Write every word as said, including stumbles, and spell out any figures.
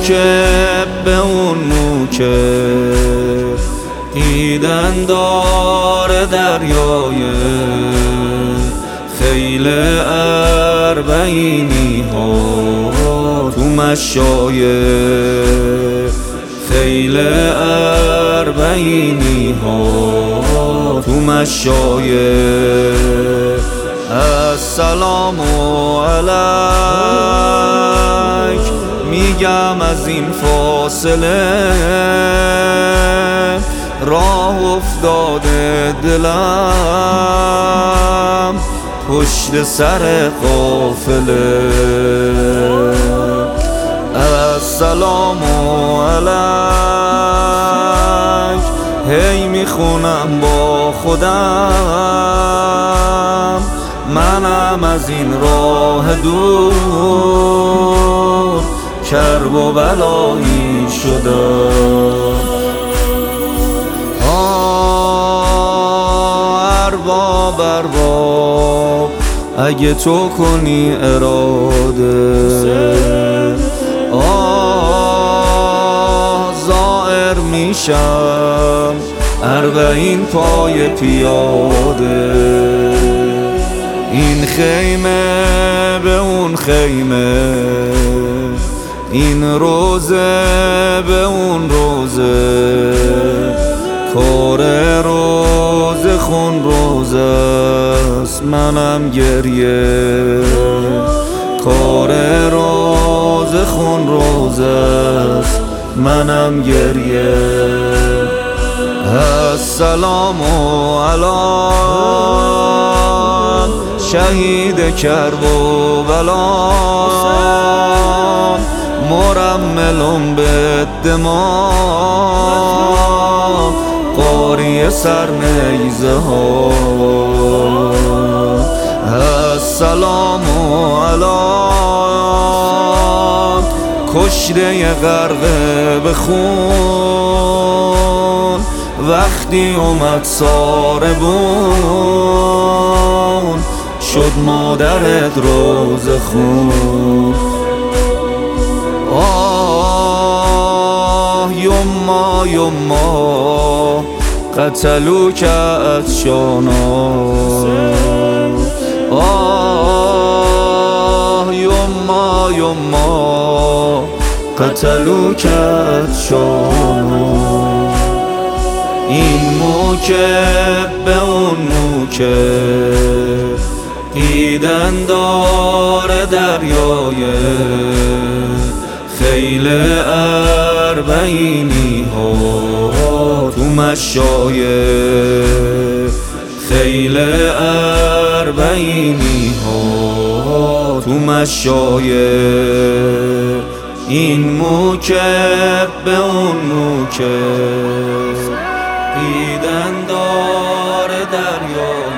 موکب به اون موکب دیدن دار دریای خیل اربعینی ها تو مشایخ خیل اربعینی ها تو مشایخ السلام علیک میگم از این فاصله راه افتاده دلم پشت سر قافله السلام علیک هی میخونم با خودم منم از این راه دور کرب و بلایی شدم آه ارباب ارباب اگه تو کنی اراده آه زائر میشم اربعین پای پیاده این خیمه به اون خیمه این روزه به اون روزه کار روزه خون روزه است منم گریه کار روزه خون روزه است منم گریه السلام علیکم شهید کرب و بلام مرملم به دماغ قاری سرنیزه ها السلام علیکم کشته غرقه به خون وقتی اومد ساربون شد مادرت روز خون آه یما یما قتلو که از شانا آه یما یما قتلو که از شانا این موکب به اون موکب دیدن دار دریای خیل اربعینی ها تو مشایخ خیل اربعینی ها تو مشایخ این موکب به اون موکب دیدن دار دریای